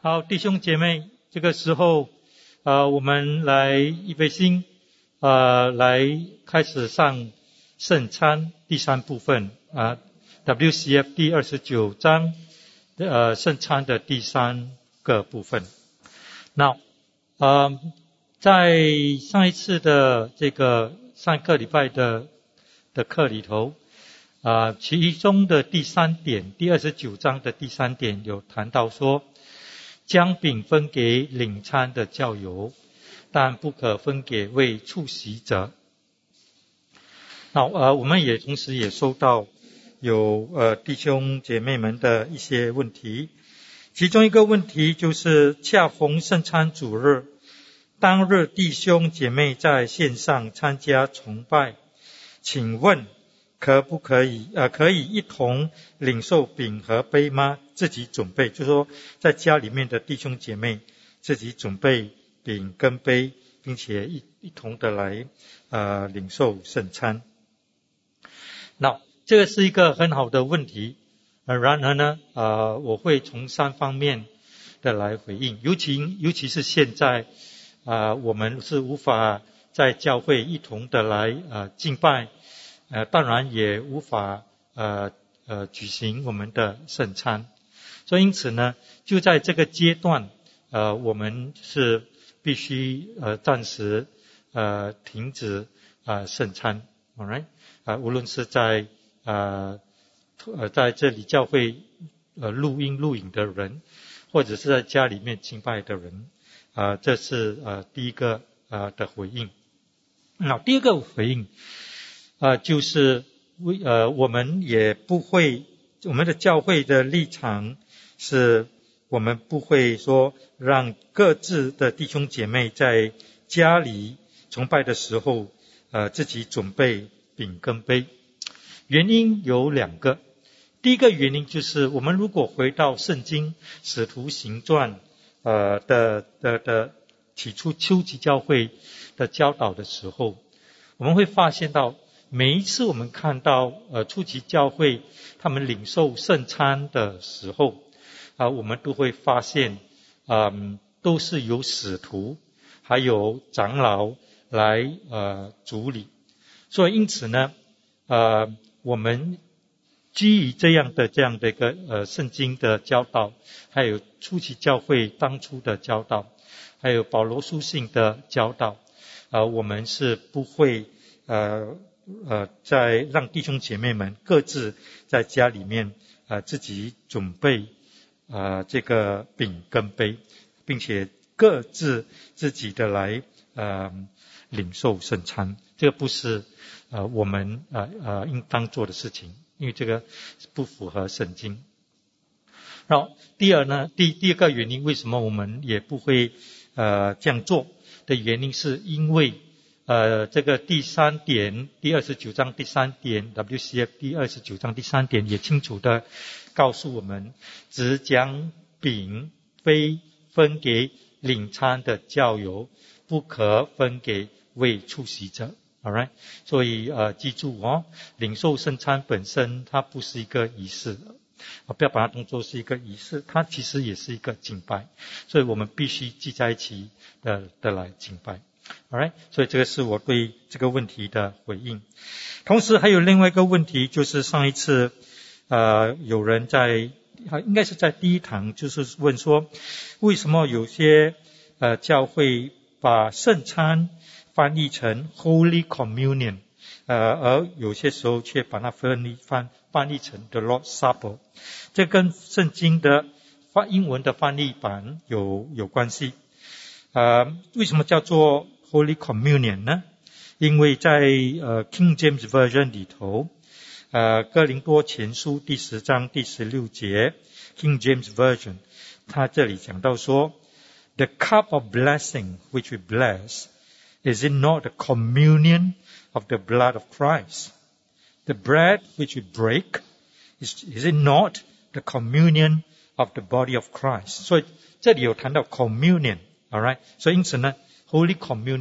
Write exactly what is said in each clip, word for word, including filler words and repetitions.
好，弟兄姐妹，这个时候呃，我们来预备心呃，来开始上圣餐第三部分啊 W C F 第二十九章呃圣餐的第三个部分。那呃，在上一次的这个上个礼拜的的课里头啊、呃，其中的第三点，第二十九章的第三点有谈到说，将饼分给领餐的教友，但不可分给未出席者。那呃，我们也同时也收到有呃弟兄姐妹们的一些问题，其中一个问题就是恰逢圣餐主日，当日弟兄姐妹在线上参加崇拜，请问可不可以呃可以一同领受饼和杯吗？自己准备，就是说在家里面的弟兄姐妹自己准备饼跟杯，并且一一同的来呃领受圣餐。那这个是一个很好的问题，呃然而呢呃我会从三方面的来回应，尤其尤其是现在啊、呃、我们是无法在教会一同的来呃敬拜，呃当然也无法呃呃举行我们的圣餐。所以因此呢，就在这个阶段呃我们是必须呃暂时呃停止呃圣餐 alright 啊、呃、无论是在呃呃在这里教会呃录音录影的人，或者是在家里面敬拜的人啊、呃、这是呃第一个呃的回应。那第二个回应呃就是呃我们也不会，我们的教会的立场是我们不会说让各自的弟兄姐妹在家里崇拜的时候呃自己准备饼跟杯。原因有两个，第一个原因就是我们如果回到圣经使徒行传呃的的的起初初级教会的教导的时候，我们会发现到每一次我们看到呃初级教会他们领受圣餐的时候啊、呃，我们都会发现嗯、呃、都是由使徒还有长老来呃主理。所以因此呢呃我们基于这样的这样的一个呃圣经的教导，还有初期教会当初的教导，还有保罗书信的教导，呃我们是不会呃呃在让弟兄姐妹们各自在家里面呃自己准备呃这个饼跟杯，并且各自自己的来呃领受圣餐，这个不是呃我们呃呃应当做的事情，因为这个不符合圣经。然后第二呢，第第二个原因为什么我们也不会呃这样做的原因，是因为呃这个第三点，第二十九章第三点 W C F 第二十九章第三点也清楚的告诉我们，只将饼杯分给领餐的教友，不可分给未出席者。Alright， 所以呃记住哦，领受圣餐本身它不是一个仪式，啊不要把它当作是一个仪式，它其实也是一个敬拜，所以我们必须聚在一起的的来敬拜。Alright， 所以这个是我对这个问题的回应。同时还有另外一个问题，就是上一次呃有人在应该是在第一堂就是问说，为什么有些呃教会把圣餐翻译成 Holy Communion， 呃，而有些时候却把它翻译翻翻译成 The Lord's Supper， 这跟圣经的翻英文的翻译版有有关系。呃，为什么叫做 Holy Communion 呢？因为在呃 King James Version 里头，呃哥林多前书第十章第十六节 King James Version， 他这里讲到说 The cup of blessing which we bless，Is it not the communion of the blood of Christ? The bread which we break, is, is it not the communion of the body of Christ? 所以这里有谈到 communion, alright? 所以因此呢 Holy Communion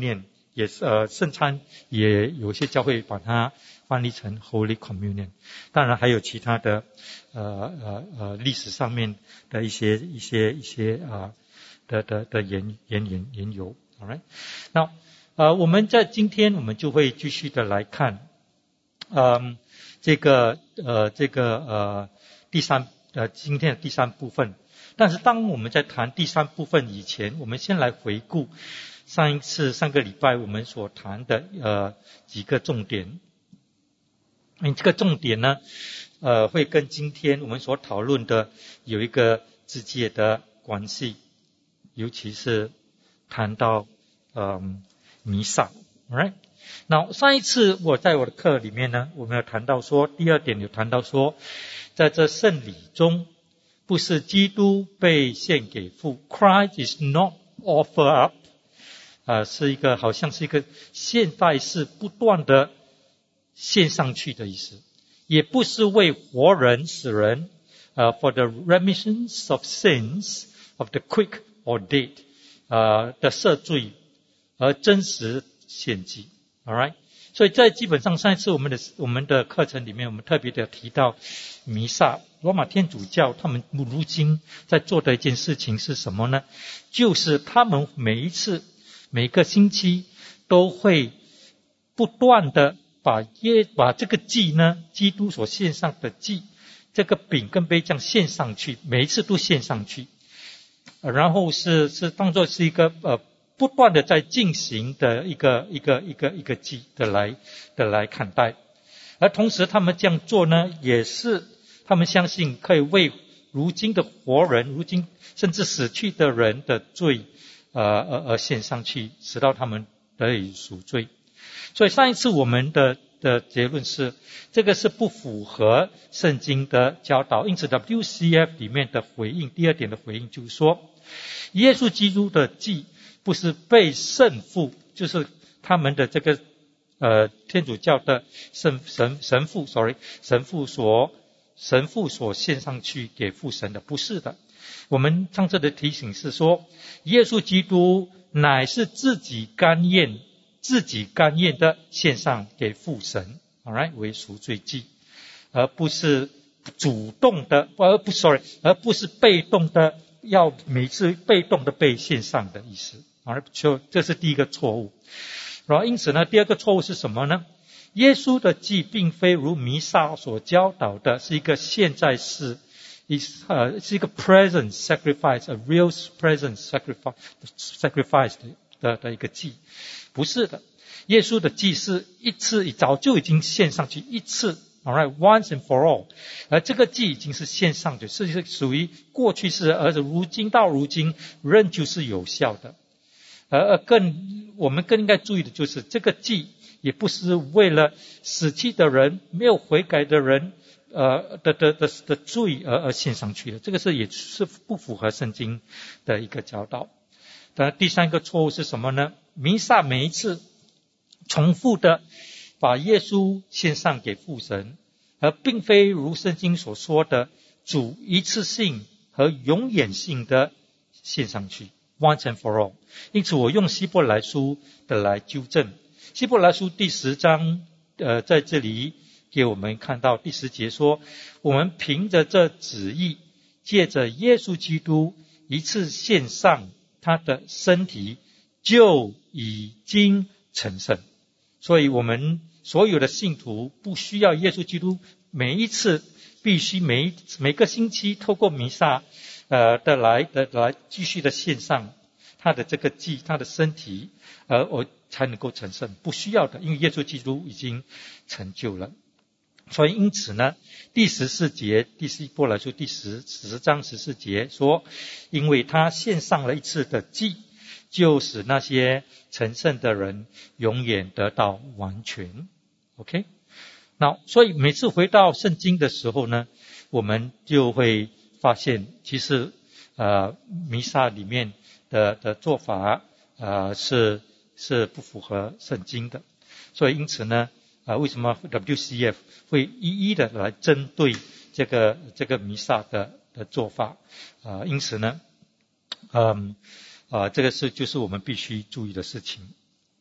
也是呃圣餐也有些教会把它翻译成 Holy Communion， 当然还有其他的呃呃呃历史上面的一些一些一些啊、呃、的的的言言言言由。All right， 那呃我们在今天我们就会继续的来看，嗯这个呃这个呃第三呃今天的第三部分。但是当我们在谈第三部分以前，我们先来回顾上一次上个礼拜我们所谈的呃几个重点。嗯，这个重点呢呃会跟今天我们所讨论的有一个直接的关系，尤其是谈到嗯弥撒。 Alright， 那上一次我在我的课里面呢，我们有谈到说，第二点有谈到说，在这圣礼中不是基督被献给父 ，Christ is not offered up， 呃，是一个好像是一个现在是不断的献上去的意思，也不是为活人死人，呃 ，for the remissions of sins of the quick or dead， 呃的赦罪而真实献祭 ，all right。所以在基本上上一次我们的我们的课程里面，我们特别的提到弥撒。罗马天主教他们如今在做的一件事情是什么呢？就是他们每一次每个星期都会不断的把耶把这个祭呢，基督所献上的祭，这个饼跟杯这样献上去，每一次都献上去，然后是是当作是一个呃不断的在进行的一个一个一个一个祭的来的来看待。而同时他们这样做呢，也是他们相信可以为如今的活人，如今甚至死去的人的罪呃而而献上去，使到他们得以赎罪。所以上一次我们的的结论是，这个是不符合圣经的教导。因此 W C F 里面的回应，第二点的回应就是说，耶稣基督的祭不是被圣父，就是他们的这个呃天主教的圣神神父 sorry 神父所神父所献上去给父神的，不是的。我们上次的提醒是说，耶稣基督乃是自己甘愿自己甘愿的献上给父神 alright 为赎罪祭，而不是主动的而不 sorry 而不是被动的要每次被动的被献上的意思。而就这是第一个错误。然后因此呢，第二个错误是什么呢？耶稣的祭并非如弥撒所教导的是一个现在式，呃是一个 present sacrifice， a real present sacrifice sacrifice 的的一个祭，不是的。耶稣的祭是一次早就已经献上去一次 alright once and for all， 而这个祭已经是献上去，是属于过去式，而如今到如今仍旧是有效的。而更我们更应该注意的就是，这个祭也不是为了死去的人没有悔改的人呃的的的的罪而而献上去的，这个是也是不符合圣经的一个教导。当然第三个错误是什么呢？弥撒每一次重复的把耶稣献上给父神，而并非如圣经所说的主一次性和永远性的献上去 once and for all。 因此我用希伯来书的来纠正。希伯来书第十章呃，在这里给我们看到第十节说，我们凭着这旨意，借着耶稣基督一次献上他的身体，就已经成圣。所以我们所有的信徒不需要耶稣基督每一次必须每每个星期透过弥撒呃的来的来继续的献上他的这个祭，他的身体，而我才能够成圣，不需要的，因为耶稣基督已经成就了。所以因此呢，第十四节，第希伯来书第十十章十四节说，因为他献上了一次的祭，就使那些成圣的人永远得到完全。 OK， 那所以每次回到圣经的时候呢，我们就会发现其实呃弥撒里面的的做法呃是是不符合圣经的。所以因此呢呃为什么 W C F 会一一的来针对这个这个弥撒的的做法呃因此呢嗯呃这个是就是我们必须注意的事情。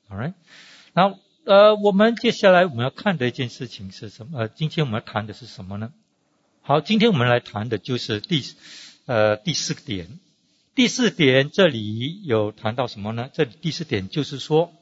Alright， 然后呃，我们接下来我们要看的一件事情是什么？呃，今天我们要谈的是什么呢？好，今天我们来谈的就是第呃第四个点。第四点这里有谈到什么呢？这里第四点就是说，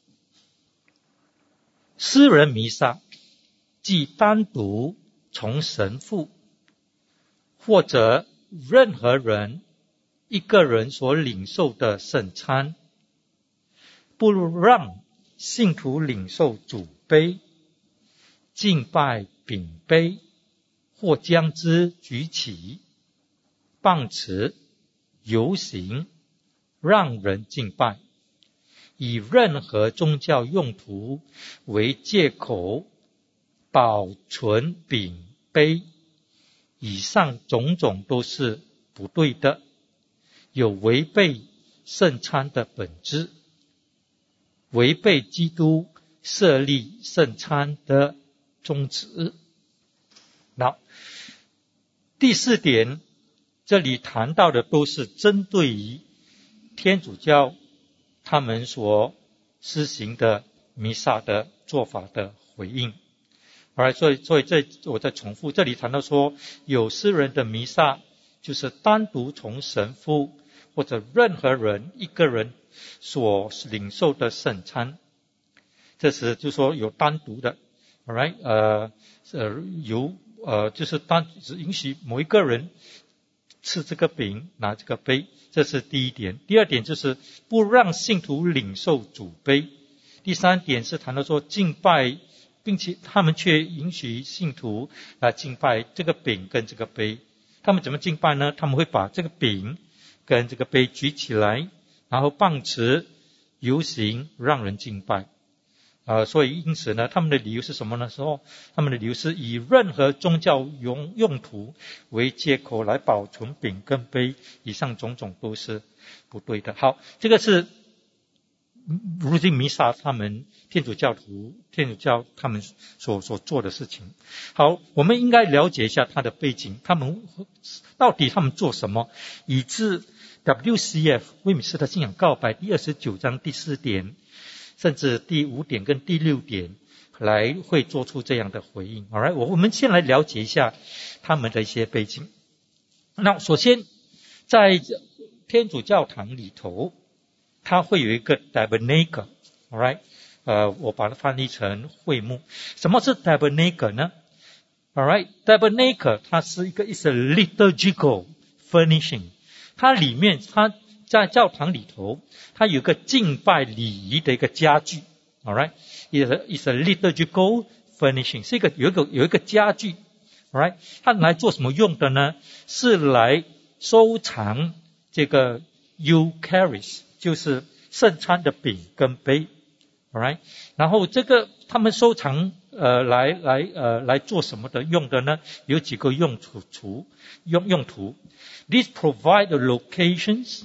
私人弥撒即单独从神父或者任何人一个人所领受的圣餐，不让信徒领受主杯、敬拜饼杯，或将之举起、棒持、游行，让人敬拜，以任何宗教用途为借口保存饼杯，以上种种都是不对的，有违背圣餐的本质，违背基督设立圣餐的宗旨。那第四点这里谈到的都是针对于天主教他们所施行的弥撒的做法的回应。而所以所以这我再重复，这里谈到说，有私人的弥撒就是单独从神父或者任何人一个人所领受的圣餐，这是就说有单独的 alright 呃呃有呃就是单只允许某一个人吃这个饼拿这个杯，这是第一点。第二点就是不让信徒领受主杯。第三点是谈到说敬拜，并且他们却允许信徒来敬拜这个饼跟这个杯。他们怎么敬拜呢？他们会把这个饼跟这个杯举起来，然后棒持游行让人敬拜。呃，所以因此呢，他们的理由是什么呢？说他们的理由是以任何宗教用用途为借口来保存饼跟杯，以上种种都是不对的。好，这个是如今弥撒他们天主教徒天主教他们所所做的事情。好，我们应该了解一下他的背景，他们到底他们做什么，以致 W C F 威米斯特信仰告白第二十九章第四点甚至第五点跟第六点来会做出这样的回应。 Alright， 我们先来了解一下他们的一些背景。那首先在天主教堂里头，它会有一个 tabernacle， alright， 呃，我把它翻译成会幕。什么是 tabernacle 呢？ Alright， tabernacle 它是一个 is a liturgical furnishing， 它里面它在教堂里头，它有一个敬拜礼仪的一个家具。 Alright， is a, is a liturgical furnishing， 是一个有一个有一个家具。Alright， 它来做什么用的呢？是来收藏这个 Eucharist， 就是圣餐的饼跟杯。Alright， 然后这个他们收藏呃来来呃来做什么的用的呢？有几个用途用用途。These provide the locations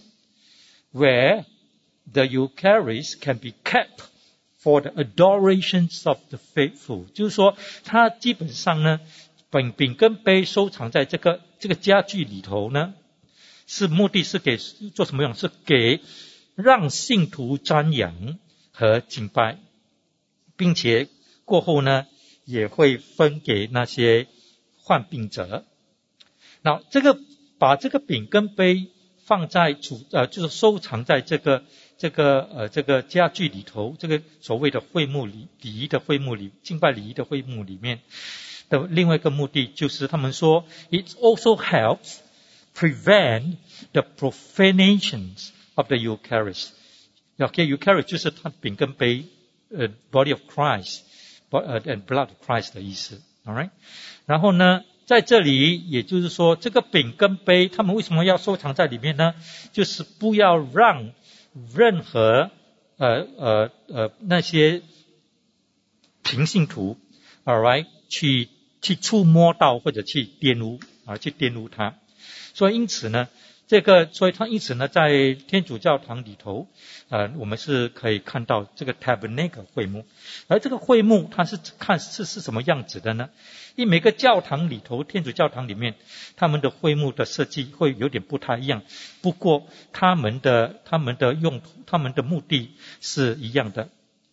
where the Eucharist can be kept for the adorations of the faithful， 就是说它基本上呢饼饼跟杯收藏在这个这个家具里头呢，是目的是给做什么用？是给让信徒瞻仰和敬拜，并且过后呢也会分给那些患病者。那这个把这个饼跟杯放在储呃就是收藏在这个这个呃这个家具里头，这个所谓的会幕礼礼仪的会幕里敬拜礼仪的会幕里面的另外一个目的，就是他们说 it also helps prevent the profanations of the Eucharist。Okay, Eucharist 就是它饼跟杯呃 body of Christ and blood of Christ 的意思。Alright， 然后呢在这里也就是说这个饼跟杯他们为什么要收藏在里面呢？就是不要让任何呃呃呃那些平信徒 alright 去去触摸到或者去玷污啊去玷污它。所以因此呢这个所以它因此呢在天主教堂里头呃我们是可以看到这个 tabernacle 会幕。而这个会幕它是看是是什么样子的呢？因为每个教堂里头天主教堂里面他们的会幕的设计会有点不太一样，不过他们的他们的用途他们的目的是一样的。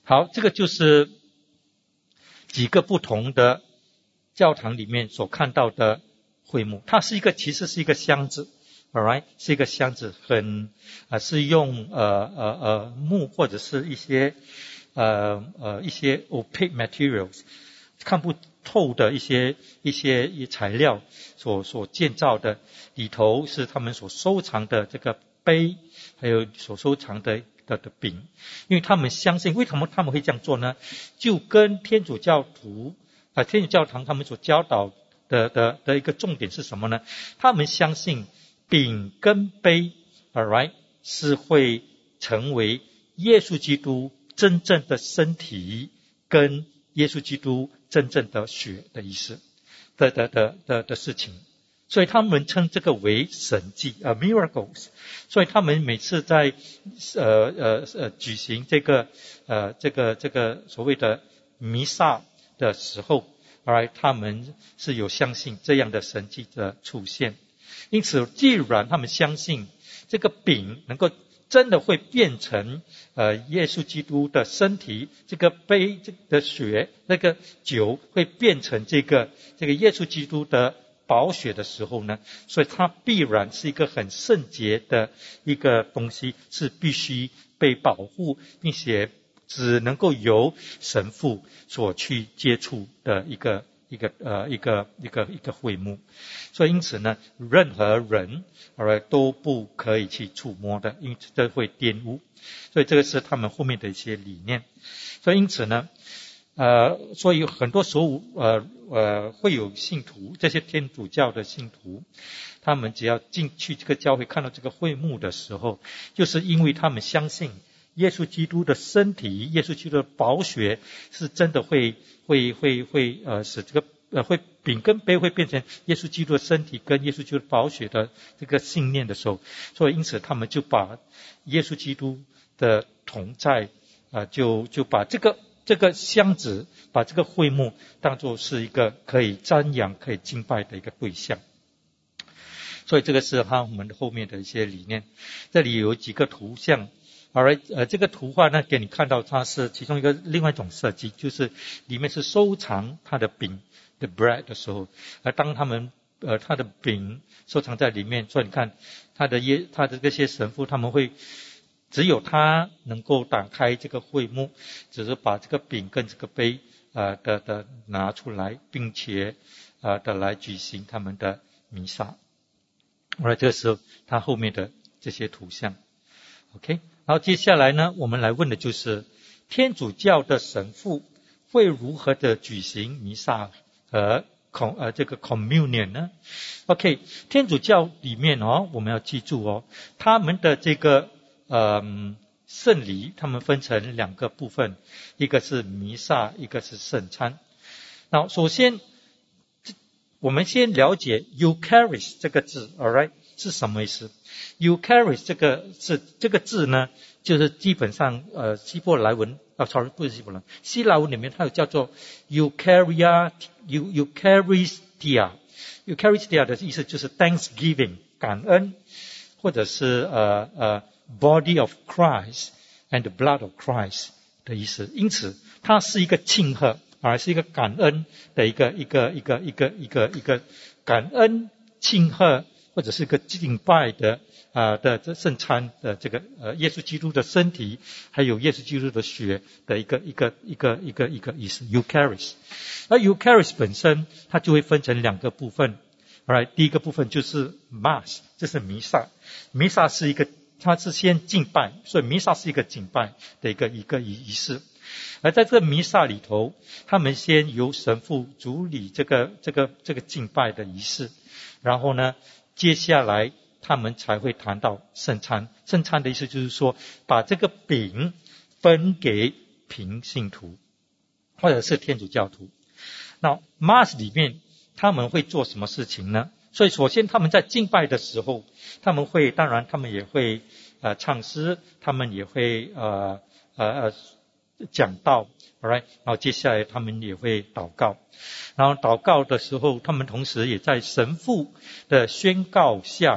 好，这个就是几个不同的教堂里面所看到的会幕。它是一个，其实是一个箱子 ，alright， 是一个箱子，很啊、呃、是用呃呃呃木或者是一些呃呃一些 opaque materials 看不透的一些一些材料所所建造的，里头是他们所收藏的这个杯，还有所收藏的的的饼。因为他们相信，为什么他们会这样做呢？就跟天主教徒啊、呃、天主教堂他们所教导的的的一个重点是什么呢？他们相信饼跟杯 alright 是会成为耶稣基督真正的身体跟耶稣基督真正的血的意思的的的的的事情。所以他们称这个为神迹啊 miracles。所以他们每次在呃呃呃举行这个呃这个这个所谓的弥撒的时候，而他们是有相信这样的神迹的出现。因此，既然他们相信这个饼能够真的会变成呃耶稣基督的身体，这个杯这个血，那个酒会变成这个这个耶稣基督的宝血的时候呢，所以它必然是一个很圣洁的一个东西，是必须被保护，并且只能够由神父所去接触的一个一个呃一个一个一个会幕。所以因此呢，任何人而都不可以去触摸的，因为这会玷污。所以这个是他们后面的一些理念。所以因此呢呃，所以很多时候呃呃会有信徒，这些天主教的信徒，他们只要进去这个教会看到这个会幕的时候，就是因为他们相信耶稣基督的身体，耶稣基督的宝血是真的会会会会呃使这个呃会饼跟杯会变成耶稣基督的身体跟耶稣基督的宝血的这个信念的时候，所以因此他们就把耶稣基督的同在啊、呃、就就把这个这个箱子，把这个会幕当作是一个可以瞻仰可以敬拜的一个对象。所以这个是他们后面的一些理念。这里有几个图像，而呃这个图画呢给你看到，它是其中一个另外一种设计，就是里面是收藏它的饼的 bread 的时候，而当他们呃它的饼收藏在里面，所以你看他的耶他的这些神父他们会只有他能够打开这个会幕，只是把这个饼跟这个杯呃的的拿出来，并且呃的来举行他们的弥撒。而这个时候他后面的这些图像 OK， 然后接下来呢我们来问的就是天主教的神父会如何的举行弥撒和呃这个 communion 呢？ OK， 天主教里面哦，我们要记住哦，他们的这个嗯，圣礼他们分成两个部分，一个是弥撒，一个是圣餐。那首先我们先了解 Eucharist 这个字 alright 是什么意思。 Eucharist 这个是这个字呢，就是基本上呃希伯来文啊 sorry 不是希伯来文，希腊文里面它有叫做 Eucharia Eucharistia Eucharistia 的意思就是 Thanksgiving 感恩，或者是呃呃Body of Christ and the blood of Christ 的意思。因此它是一个庆贺，而是一个感恩的一个一个一个一个一个一个感恩庆贺，或者是一个敬拜的啊、呃、的这圣餐的这个呃耶稣基督的身体，还有耶稣基督的血的一个一个一个一个一个意思 Eucharist。 而 Eucharist 本身它就会分成两个部分。Alright， 第一个部分就是 Mass， 这是弥撒。弥撒是一个它是先敬拜，所以弥撒是一个敬拜的一个一个仪式。而在这个弥撒里头，他们先由神父主理这个这个这个敬拜的仪式，然后呢接下来他们才会谈到圣餐。圣餐的意思就是说把这个饼分给平信徒或者是天主教徒。那 Mass 里面他们会做什么事情呢？所以首先他们在敬拜的时候，他们会当然他们也会呃唱诗，他们也会呃呃讲道 alright， 然后接下来他们也会祷告。然后祷告的时候，他们同时也在神父的宣告下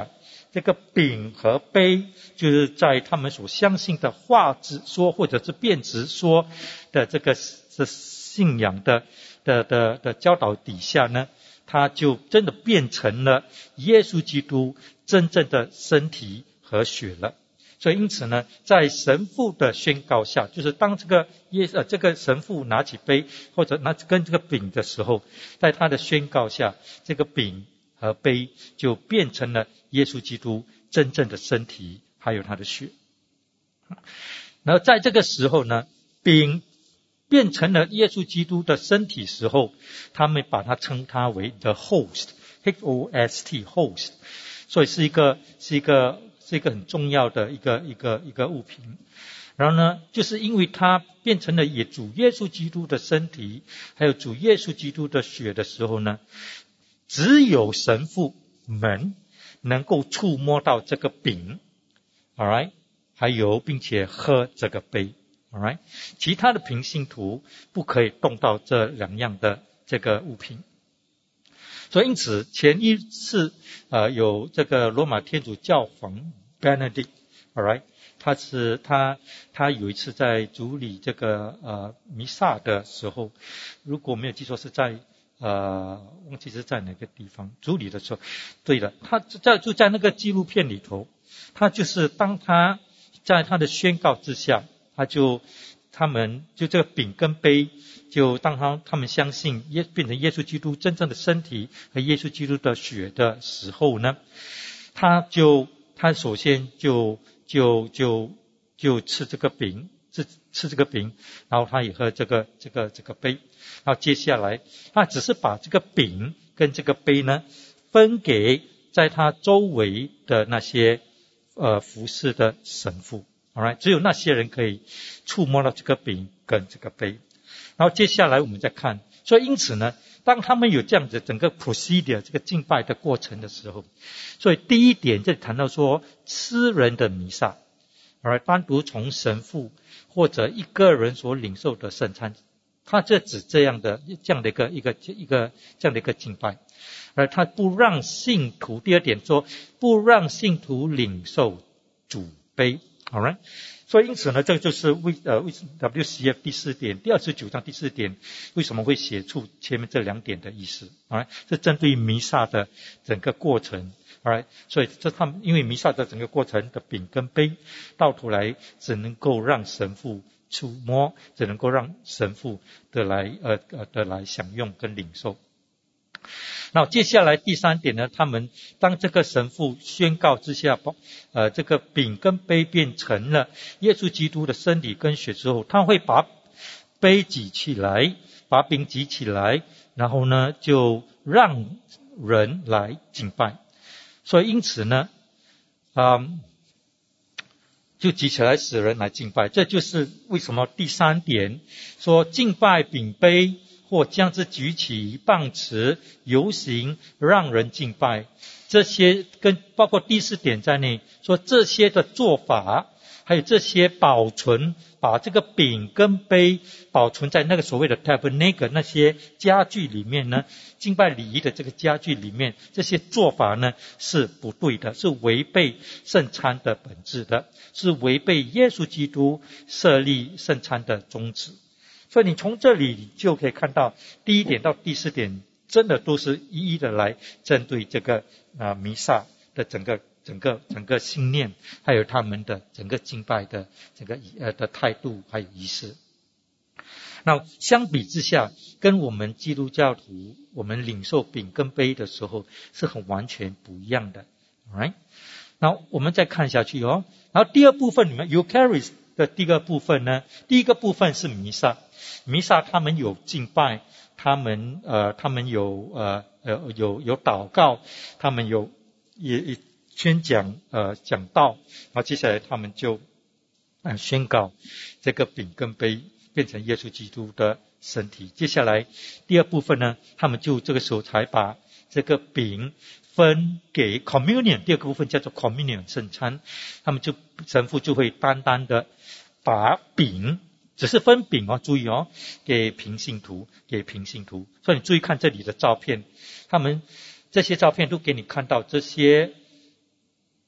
这个饼和杯就是在他们所相信的话直说或者是辩直说的这个的信仰的的的的教导底下呢，它就真的变成了耶稣基督真正的身体和血了。所以因此呢，在神父的宣告下，就是当这个耶呃这个神父拿起杯或者拿跟这个饼的时候，在他的宣告下，这个饼和杯就变成了耶稣基督真正的身体还有他的血。然后在这个时候呢，饼变成了耶稣基督的身体时候，他们把它称它为 the host H O S T host， 所以是一个是一个是一个很重要的一个一个一个物品。然后呢，就是因为它变成了也主耶稣基督的身体还有主耶稣基督的血的时候呢，只有神父们能够触摸到这个饼 alright， 还有并且喝这个杯 alright， 其他的平信徒不可以动到这两样的这个物品。所以因此前一次呃有这个罗马天主教皇 Benedict alright， 他是他他有一次在主理这个呃弥撒的时候，如果没有记错是在呃忘记是在哪个地方主理的时候，对了，他在就在那个纪录片里头，他就是当他在他的宣告之下，他就他们就这个饼跟杯，就当他他们相信耶变成耶稣基督真正的身体和耶稣基督的血的时候呢，他就他首先就就就就吃这个饼，吃吃这个饼，然后他也喝这个这个这个杯，然后接下来他只是把这个饼跟这个杯呢分给在他周围的那些呃服侍的神父。Alright， 只有那些人可以触摸到这个饼跟这个杯。然后接下来我们再看，所以因此呢，当他们有这样子整个 procedure 这个敬拜的过程的时候，所以第一点就谈到说私人的弥撒，而单独从神父或者一个人所领受的圣餐，他这指这样的这样的一个一个一个这样的一个敬拜，而他不让信徒，第二点说不让信徒领受主杯。Alright， 所以因此呢，这个就是为呃为 W C F 第四点第二十九章第四点为什么会写出前面这两点的意思。Alright， 是针对弥撒的整个过程。Alright， 所以这他们因为弥撒的整个过程的饼跟杯，到头来只能够让神父触摸，只能够让神父的来呃呃的来享用跟领受。那接下来第三点呢，他们当这个神父宣告之下，呃，这个饼跟杯变成了耶稣基督的身体跟血之后，他会把杯举起来，把饼举起来，然后呢就让人来敬拜。所以因此呢，嗯，就举起来使人来敬拜。这就是为什么第三点说敬拜饼杯或将之举起棒持游行让人敬拜，这些跟包括第四点在内，说这些的做法还有这些保存，把这个饼跟杯保存在那个所谓的 tabernacle 那些家具里面呢，敬拜礼仪的这个家具里面，这些做法呢是不对的，是违背圣餐的本质的，是违背耶稣基督设立圣餐的宗旨。所以你从这里就可以看到第一点到第四点真的都是一一的来针对这个啊弥撒的整个整个整个信念，还有他们的整个敬拜的整个呃的态度还有仪式。那相比之下，跟我们基督教徒我们领受饼跟杯的时候是很完全不一样的。 Alright， 然后我们再看下去哦。然后第二部分里面 Eucharist 的第二部分呢，第一个部分是弥撒，弥撒他们有敬拜，他们呃他们有呃呃有有祷告，他们有也也宣讲呃讲道，然后接下来他们就呃宣告这个饼跟杯变成耶稣基督的身体。接下来第二部分呢，他们就这个时候才把这个饼分给 communion， 第二个部分叫做 communion 圣餐，他们就神父就会单单的把饼，只是分饼哦，注意哦，给平信徒，给平信徒。所以你注意看这里的照片，他们这些照片都给你看到这些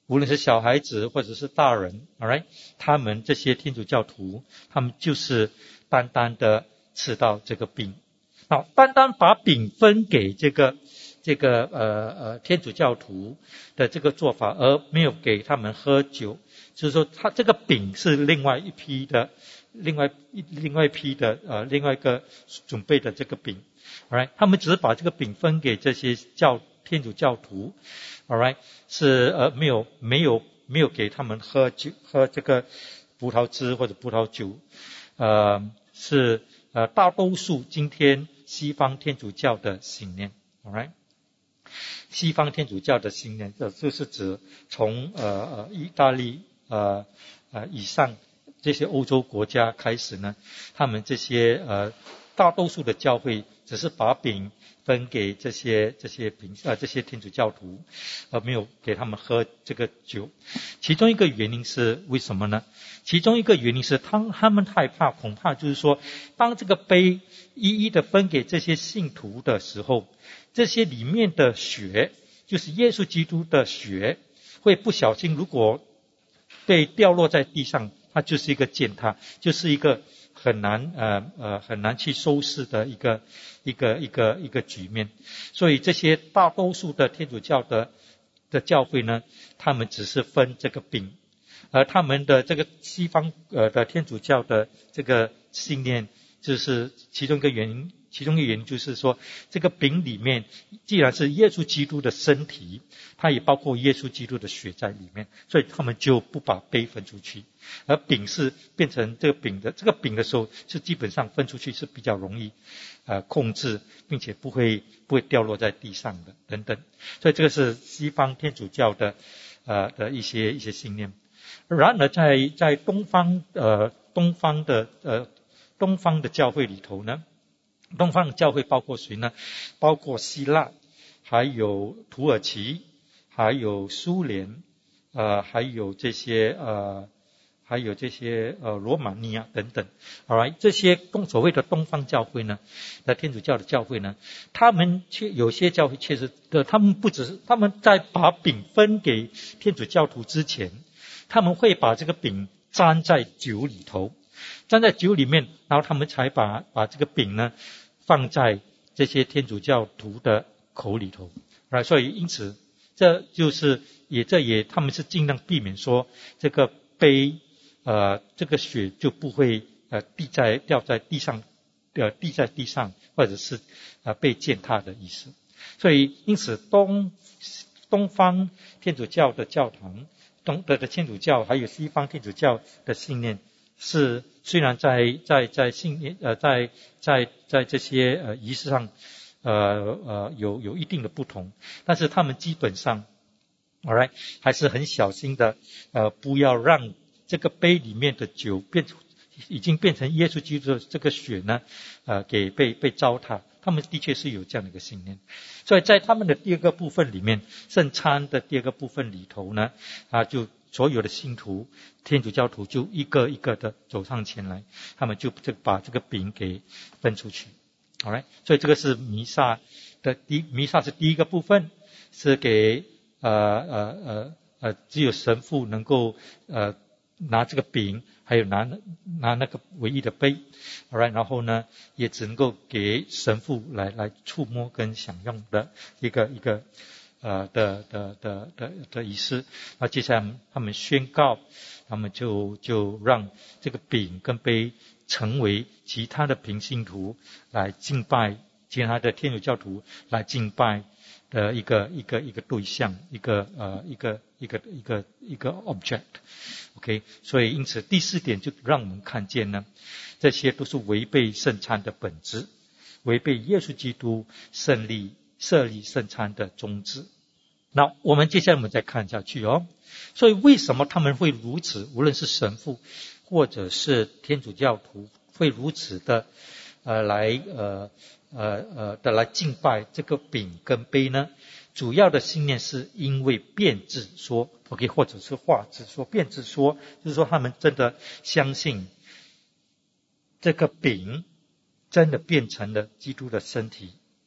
无论是小孩子或者是大人 alright 他们这些天主教徒他们就是单单的吃到这个饼。好，单单把饼分给这个这个呃呃天主教徒的这个做法，而没有给他们喝酒，就是说他这个饼是另外一批的另外另外一批的呃另外一个准备的这个饼 alright 他们只是把这个饼分给这些教天主教徒 alright 是呃没有没有没有给他们喝酒喝这个葡萄汁或者葡萄酒，呃是呃大多数今天西方天主教的信念 alright 西方天主教的信念就是指从呃呃意大利呃呃以上这些欧洲国家开始呢，他们这些呃大多数的教会只是把饼分给这些这些饼呃这些天主教徒，而没有给他们喝这个酒。其中一个原因是为什么呢？其中一个原因是他他们害怕，恐怕就是说，当这个杯一一的分给这些信徒的时候，这些里面的血，就是耶稣基督的血，会不小心如果被掉落在地上，它就是一个践踏，就是一个很难呃呃很难去收拾的一个一个一个一个局面。所以这些大多数的天主教的的教会呢，他们只是分这个饼，而他们的这个西方呃的天主教的这个信念，就是其中一个原因。其中一个原因就是说，这个饼里面既然是耶稣基督的身体，它也包括耶稣基督的血在里面，所以他们就不把杯分出去。而饼是变成这个饼的这个饼的时候，是基本上分出去是比较容易呃控制，并且不会不会掉落在地上的等等。所以这个是西方天主教的呃的一些一些信念。然而在在东方呃东方的呃东方的教会里头呢，东方的教会包括谁呢？包括希腊，还有土耳其，还有苏联，呃，还有这些呃，还有这些呃罗马尼亚等等。alright 这些东所谓的东方教会呢，那天主教的教会呢，他们确有些教会确实的，他们不只是他们在把饼分给天主教徒之前，他们会把这个饼沾在酒里头。站在酒里面，然后他们才把把这个饼呢放在这些天主教徒的口里头，啊，所以因此这就是也这也他们是尽量避免说这个杯呃这个血就不会呃滴在掉在地上呃滴在地上或者是呃被践踏的意思。所以因此东东方天主教的教堂东的的天主教还有西方天主教的信念是虽然在在在信念呃在在在这些呃仪式上呃呃有有一定的不同，但是他们基本上 alright 还是很小心的呃不要让这个杯里面的酒变已经变成耶稣基督的这个血呢呃给被被糟蹋。他们的确是有这样的一个信念。所以在他们的第二个部分里面，圣餐的第二个部分里头呢啊就所有的信徒天主教徒就一个一个的走上前来，他们就把这个饼给分出去。alright 所以这个是弥撒的第弥撒是第一个部分，是给呃呃呃呃只有神父能够呃拿这个饼，还有拿拿那个唯一的杯 alright 然后呢也只能够给神父来来触摸跟享用的一个一个呃的的的的的仪式。那接下来他们宣告，他们就就让这个饼跟杯成为其他的平信徒来敬拜，其他的天主教徒来敬拜的一个一个一个对象，一个呃一个一个一个一个 object。OK， 所以因此第四点就让我们看见呢，这些都是违背圣餐的本质，违背耶稣基督胜利设立圣餐的宗旨。那我们接下来我们再看下去哦。所以为什么他们会如此，无论是神父或者是天主教徒会如此的呃来呃呃呃的来敬拜这个饼跟杯呢？主要的信念是因为变质说 OK 或者是化质说。变质说就是说他们真的相信这个饼真的变成了基督的身体，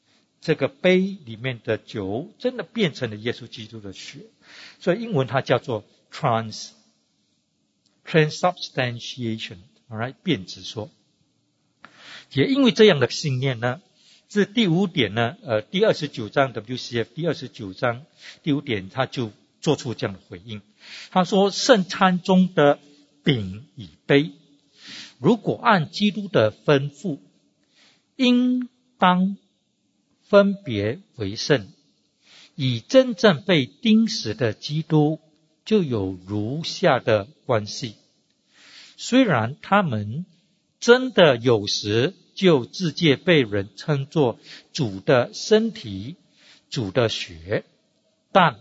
这个杯里面的酒真的变成了耶稣基督的血，所以英文它叫做 trans transubstantiation， alright， 变质说。也因为这样的信念呢，这第五点呢，呃，第二十九章 W C F 第二十九章第五点，他就做出这样的回应。他说，圣餐中的饼与杯，如果按基督的吩咐，应当分别为圣，与真正被钉死的基督就有如下的关系。虽然他们真的有时就自借被人称作主的身体、主的血，但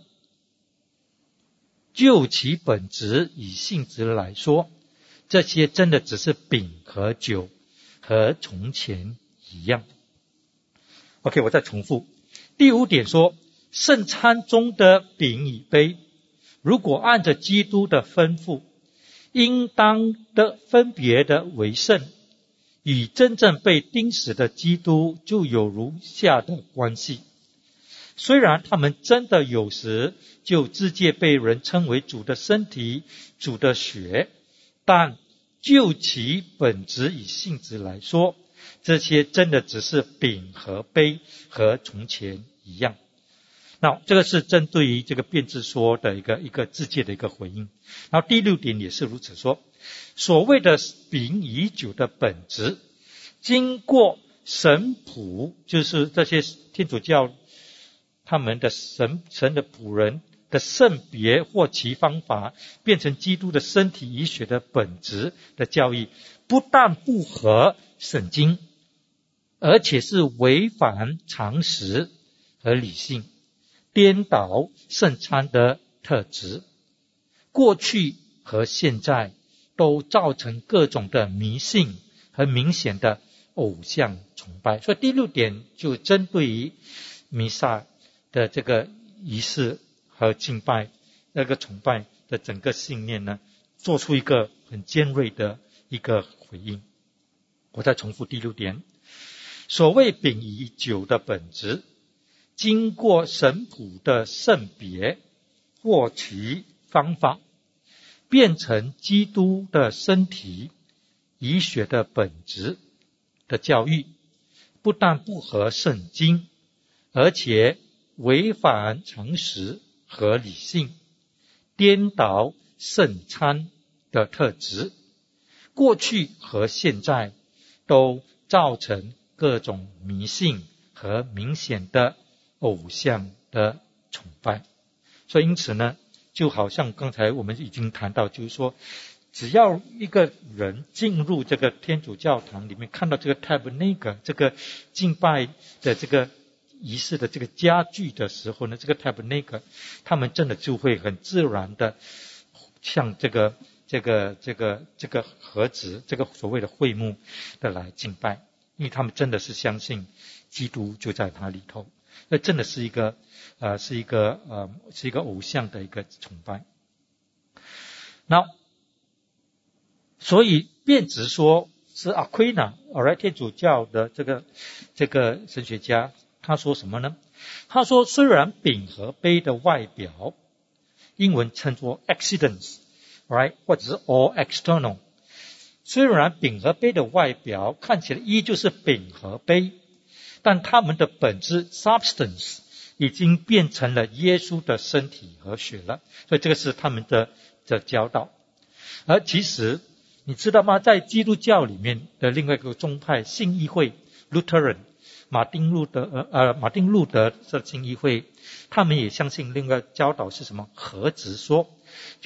就其本质与性质来说，这些真的只是饼和酒，和从前一样。OK， 我再重复。第五点说，圣餐中的饼与杯，如果按着基督的吩咐，应当的分别的为圣，与真正被钉死的基督就有如下的关系。虽然他们真的有时就自借被人称为主的身体、主的血，但就其本质与性质来说，这些真的只是饼和杯，和从前一样。那这个是针对于这个变质说的一个一个自借的一个回应。然后第六点也是如此说，所谓的饼与酒的本质，经过神仆，就是这些天主教他们的神神的仆人的圣别或其方法，变成基督的身体与血的本质的教义，不但不合圣经，而且是违反常识和理性，颠倒圣餐的特质。过去和现在都造成各种的迷信和明显的偶像崇拜。所以第六点就针对于弥撒的这个仪式和敬拜那个崇拜的整个信念呢，做出一个很尖锐的一个回应。我再重复第六点，所谓饼与酒的本质，经过神仆的圣别或其方法，变成基督的身体与血的本质的教育，不但不合圣经，而且违反常识和理性，颠倒圣餐的特质。过去和现在都造成各种迷信和明显的偶像的崇拜。所以因此呢，就好像刚才我们已经谈到，就是说只要一个人进入这个天主教堂里面，看到这个 tabernacle 这个敬拜的这个仪式的这个家具的时候呢，这个 tabernacle 他们真的就会很自然的像这个这个这个这个盒子，这个所谓的会幕的来敬拜，因为他们真的是相信基督就在他里头，那真的是一个呃是一个呃是一个偶像的一个崇拜。那所以变质说是 Aquina alright 天主教的这个这个神学家，他说什么呢？他说虽然饼和杯的外表英文称作 accidents right 或者是 all external， 虽然饼和杯的外表看起来依旧是饼和杯，但它们的本质 substance 已经变成了耶稣的身体和血了。所以这个是他们的的教导。而其实你知道吗，在基督教里面的另外一个宗派信义会 Lutheran 马丁路德呃马丁路德的信义会，他们也相信另外教导是什么？合质说，就是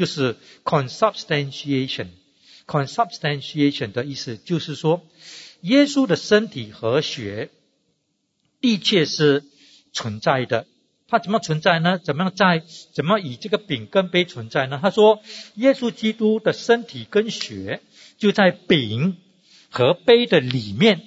consubstantiation。 consubstantiation 的意思就是说，耶稣的身体和血的确是存在的。它怎么存在呢？怎么样在怎么以这个饼跟杯存在呢？他说耶稣基督的身体跟血就在饼和杯的里面，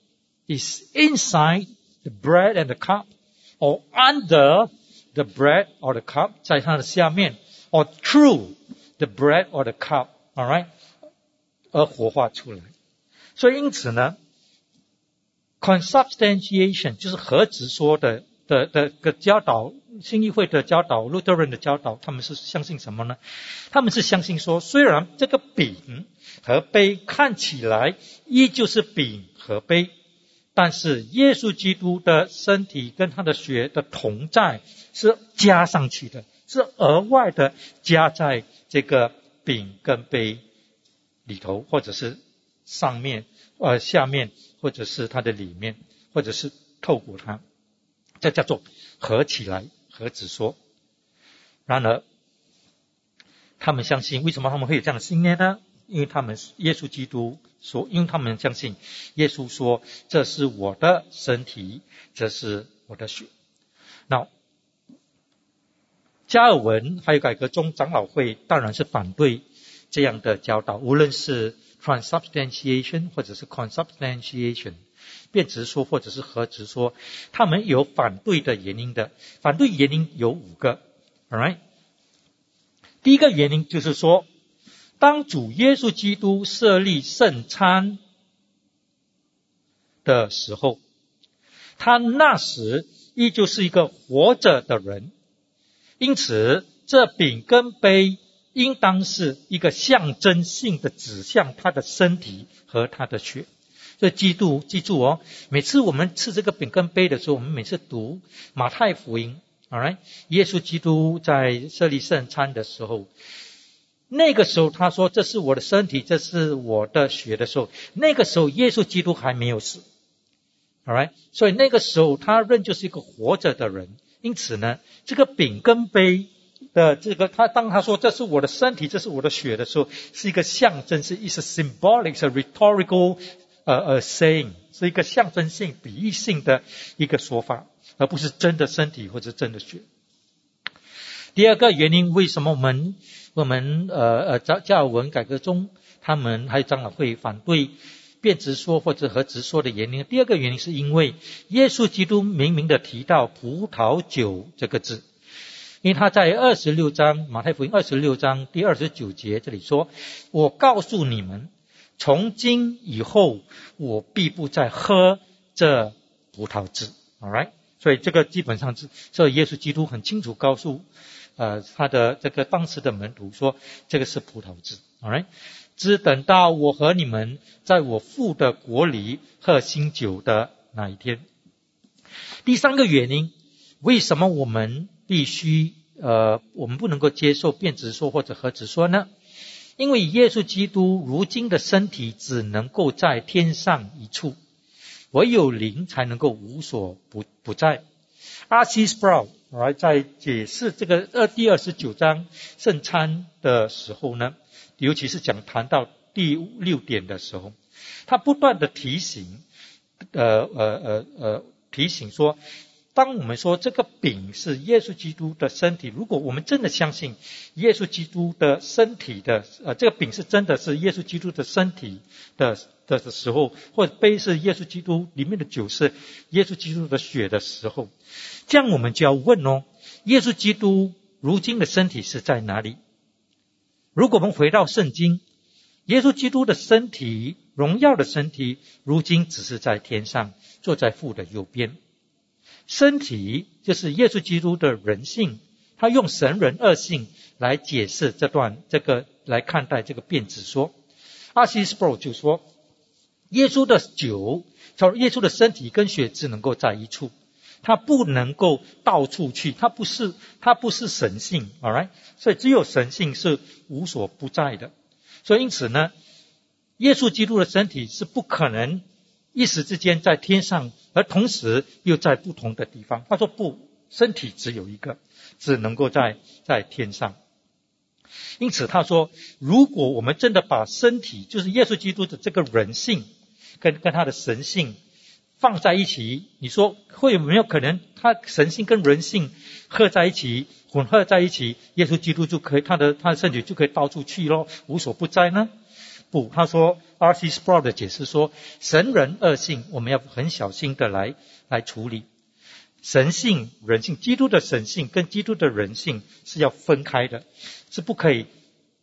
is inside the bread and the cup or under the bread or the cup， 在它的下面 or through the bread or the cup alright 而活化出来。所以因此呢， consubstantiation 就是合直说的的的的教导，新议会的教导，路德人的教导，他们是相信什么呢？他们是相信说，虽然这个饼和杯看起来依旧是饼和杯，但是耶稣基督的身体跟他的血的同在是加上去的，是额外的加在这个饼跟杯里头，或者是上面呃下面，或者是它的里面，或者是透过它，这叫做合起来合子说。然而他们相信，为什么他们会有这样的信念呢？因为他们耶稣基督说，因为他们相信耶稣说，这是我的身体，这是我的血。那加尔文还有改革宗长老会当然是反对这样的教导，无论是 transubstantiation 或者是 consubstantiation 变直说或者是合直说，他们有反对的原因的。反对原因有五个 alright。 第一个原因就是说，当主耶稣基督设立圣餐的时候，他那时依旧是一个活着的人，因此这饼跟杯应当是一个象征性的指向他的身体和他的血。所以记住记住哦，每次我们吃这个饼跟杯的时候，我们每次读马太福音 alright， 耶稣基督在设立圣餐的时候，那个时候他说这是我的身体，这是我的血的时候，那个时候耶稣基督还没有死 alright， 所以那个时候他仍旧是一个活着的人。因此呢，这个饼跟杯的这个他当他说这是我的身体，这是我的血的时候，是一个象征，是一个 symbolic 是 rhetorical 呃呃 saying， 是一个象征性比喻性的一个说法，而不是真的身体或者真的血。第二个原因，为什么我们我们呃呃加加尔文改革中他们还有长老会反对变直说或者合直说的原因？第二个原因是因为耶稣基督明明的提到葡萄酒这个字，因为他在二十六章马太福音二十六章第二十九节这里说，我告诉你们，从今以后我必不再喝这葡萄汁 alright， 所以这个基本上是所以耶稣基督很清楚告诉呃他的这个当时的门徒说，这个是葡萄汁 alright， 只等到我和你们在我父的国里喝新酒的那一天。第三个原因，为什么我们必须呃我们不能够接受变直说或者合直说呢？因为耶稣基督如今的身体只能够在天上一处，唯有灵才能够无所不不在。R C Sproul 在解释这个二第二十九章圣餐的时候呢，尤其是讲谈到第六点的时候，他不断的提醒呃呃呃呃提醒说，当我们说这个饼是耶稣基督的身体，如果我们真的相信耶稣基督的身体的呃这个饼是真的是耶稣基督的身体的的的时候，或者杯是耶稣基督里面的酒是耶稣基督的血的时候，这样我们就要问哦，耶稣基督如今的身体是在哪里？如果我们回到圣经，耶稣基督的身体，荣耀的身体，如今只是在天上，坐在父的右边。身体就是耶稣基督的人性，他用神人二性来解释这段这个来看待这个变直说。R C Sproul 就说，耶稣的酒，耶稣的身体跟血只能够在一处，他不能够到处去，他不是他不是神性 alright， 所以只有神性是无所不在的。所以因此呢，耶稣基督的身体是不可能一时之间在天上，而同时又在不同的地方。他说不，身体只有一个，只能够在在天上。因此他说，如果我们真的把身体，就是耶稣基督的这个人性跟跟他的神性放在一起，你说会有没有可能他神性跟人性合在一起，混合在一起，耶稣基督就可以他的他的身体就可以到处去咯，无所不在呢？不，他说 R C Sproul 的解释说，神人二性我们要很小心的来来处理。神性人性，基督的神性跟基督的人性是要分开的，是不可以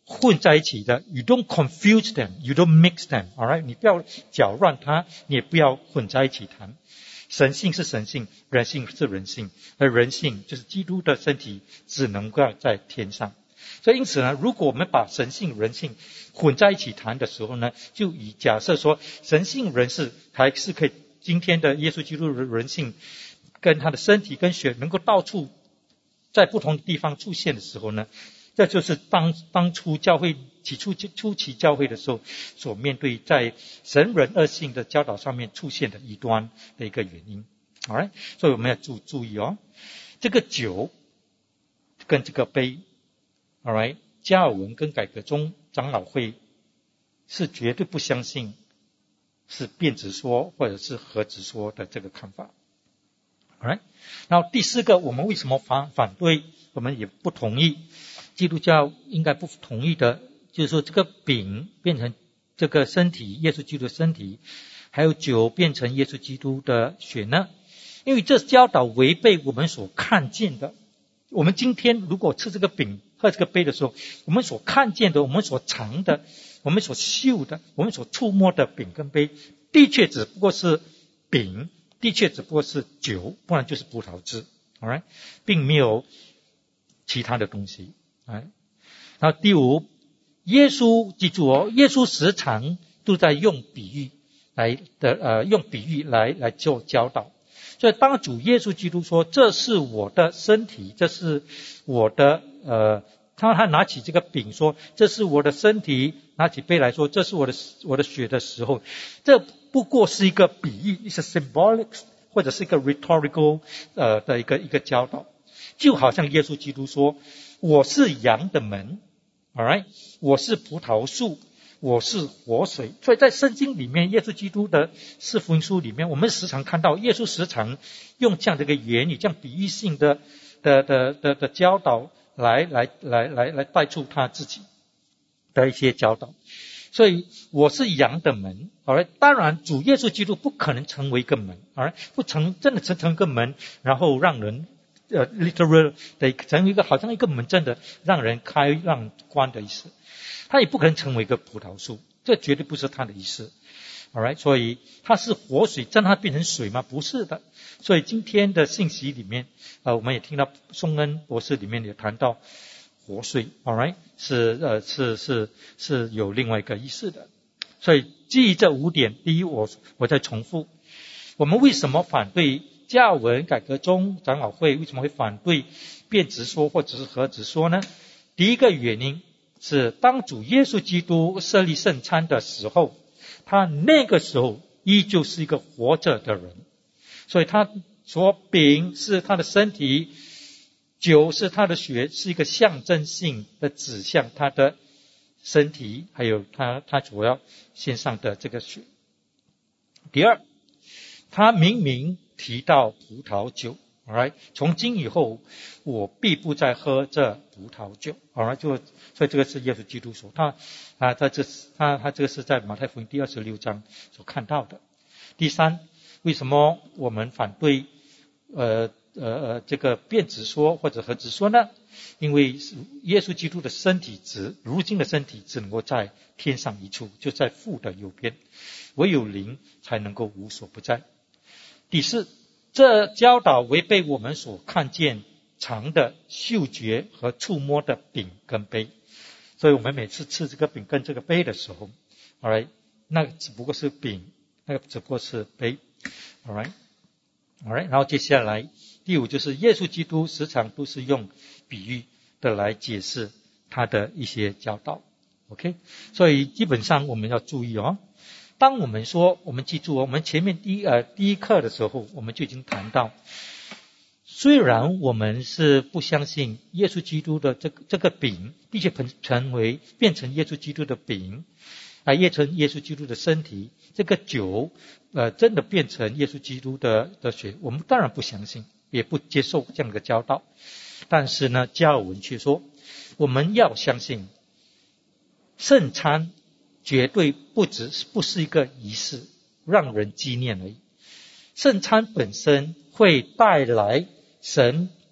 混在一起的 ，you don't confuse them, you don't mix them, alright？ 你不要搅乱它，你也不要混在一起谈。神性是神性，人性是人性，而人性就是基督的身体，只能够在天上。所以因此呢，如果我们把神性、人性混在一起谈的时候呢，就以假设说神性人是还是可以，今天的耶稣基督的人性跟他的身体跟血能够到处在不同的地方出现的时候呢，这就是当当初教会起初初期教会的时候所面对在神人二性的教导上面出现的异端的一个原因。Alright， 所以我们要注注意哦，这个酒跟这个杯。Alright， 加尔文跟改革宗长老会是绝对不相信是变质说或者是合质说的这个看法。Alright， 然后第四个，我们为什么反反对，我们也不同意，基督教应该不同意的，就是说这个饼变成这个身体，耶稣基督的身体，还有酒变成耶稣基督的血呢？因为这教导违背我们所看见的。我们今天如果吃这个饼喝这个杯的时候，我们所看见的，我们所尝的，我们所嗅的，我们所触摸的饼跟杯，的确只不过是饼，的确只不过是酒，不然就是葡萄汁， alright， 并没有其他的东西。然后第五，耶稣记住哦，耶稣时常都在用比喻来的呃用比喻来来做教导。所以当主耶稣基督说这是我的身体，这是我的呃当他拿起这个饼说这是我的身体，拿起杯来说这是我的我的血的时候，这不过是一个比喻，是 symbolic 或者是一个 rhetorical 呃的一个一个教导。就好像耶稣基督说我是羊的门， alright， 我是葡萄树，我是活水。所以在圣经里面，耶稣基督的四福音书里面，我们时常看到耶稣时常用这样的一个言语，这样比喻性的的的的的教导来来来来来带出他自己的一些教导。所以我是羊的门，好了，当然主耶稣基督不可能成为一个门，好了，不成真的成成一个门，然后让人呃 literal 的成为一个好像一个门，真的让人开让关的意思。他也不可能成为一个葡萄树，这绝对不是他的意思。Alright， 所以他是活水，真的他变成水吗？不是的。所以今天的信息里面，呃，我们也听到宋恩博士里面也谈到活水 ，Alright， 是呃是是是有另外一个意思的。所以基于这五点，第一，我我再重复，我们为什么反对加尔文改革宗长老会为什么会反对变质说或者是合质说呢？第一个原因是当主耶稣基督设立圣餐的时候，他那个时候依旧是一个活着的人，所以他说饼是他的身体，酒是他的血，是一个象征性的指向他的身体，还有他他主要献上的这个血。第二，他明明提到葡萄酒， alright， 从今以后我必不再喝这葡萄酒， alright， 就所以这个是耶稣基督说，他啊他这他他这个是在马太福音第二十六章所看到的。第三，为什么我们反对呃呃呃这个变质说或者合质说呢？因为耶稣基督的身体只如今的身体只能够在天上一处，就在父的右边，唯有灵才能够无所不在。第四，这教导违背我们所看见尝的嗅觉和触摸的饼跟杯。所以我们每次吃这个饼跟这个杯的时候 alright， 那个只不过是饼，那个只不过是杯， alright alright。 然后接下来第五，就是耶稣基督时常都是用比喻的来解释他的一些教导。 OK， 所以基本上我们要注意哦，当我们说我们记住，我们前面第一呃第一课的时候我们就已经谈到，虽然我们是不相信耶稣基督的这个这个饼的确成为变成耶稣基督的饼啊，变成耶稣基督的身体，这个酒呃真的变成耶稣基督的的血，我们当然不相信，也不接受这样的教导。但是呢，加尔文却说我们要相信圣餐绝对不只是不是一个仪式让人纪念而已，圣餐本身会带来神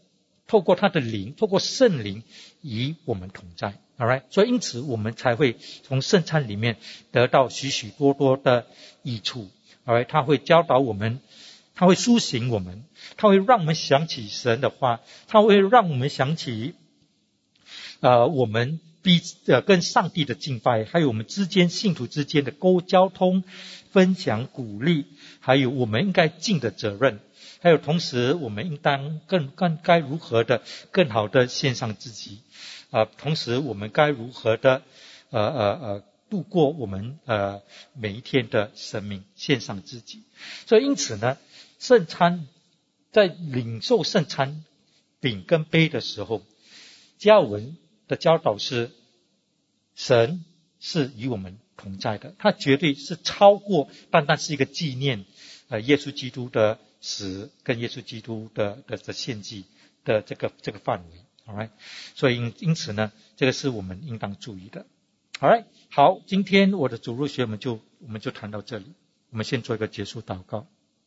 透过他的灵，透过圣灵与我们同在。Alright， 所以因此我们才会从圣餐里面得到许许多多的益处。Alright， 他会教导我们，他会苏醒我们，他会让我们想起神的话，他会让我们想起呃我们彼呃跟上帝的敬拜，还有我们之间信徒之间的沟交通、分享、鼓励，还有我们应该尽的责任。还有同时我们应当更更该如何的更好的献上自己，呃同时我们该如何的呃呃呃度过我们呃每一天的生命，献上自己。所以因此呢，圣餐在领受圣餐饼跟杯的时候，加尔文的教导是神是与我们同在的，他绝对是超过单单是一个纪念呃耶稣基督的死跟耶稣基督的的的献祭的这个这个范围。 Alright， 所以因因此呢，这个是我们应当注意的。 Alright， 好，今天我的主日学我们就我们就谈到这里，我们先做一个结束祷告。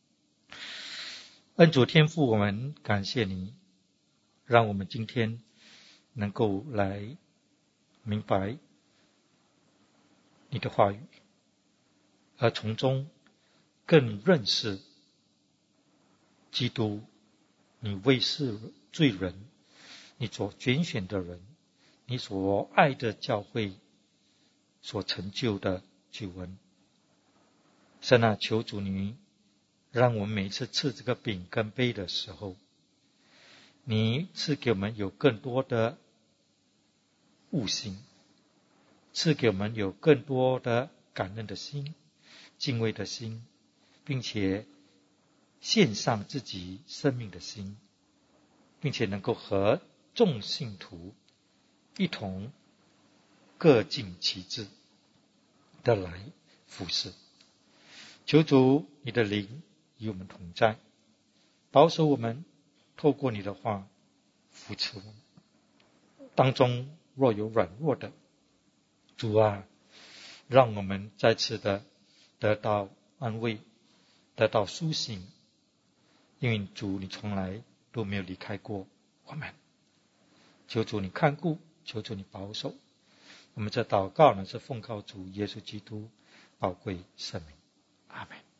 恩主天父，我们感谢你，让我们今天能够来明白你的话语，而从中更认识基督，你为是罪人，你所拣选的人，你所爱的教会所成就的救恩。神啊，求主你让我们每次吃这个饼跟杯的时候，你赐给我们有更多的悟性，赐给我们有更多的感恩的心、敬畏的心，并且献上自己生命的心，并且能够和众信徒一同各尽其职的来服侍。求主你的灵与我们同在，保守我们，透过你的话扶持我们。当中若有软弱的，主啊，让我们再次的得到安慰，得到苏醒，因为主你从来都没有离开过我们。求主你看顾，求主你保守。我们这祷告呢，是奉靠主耶稣基督宝贵圣名，阿们。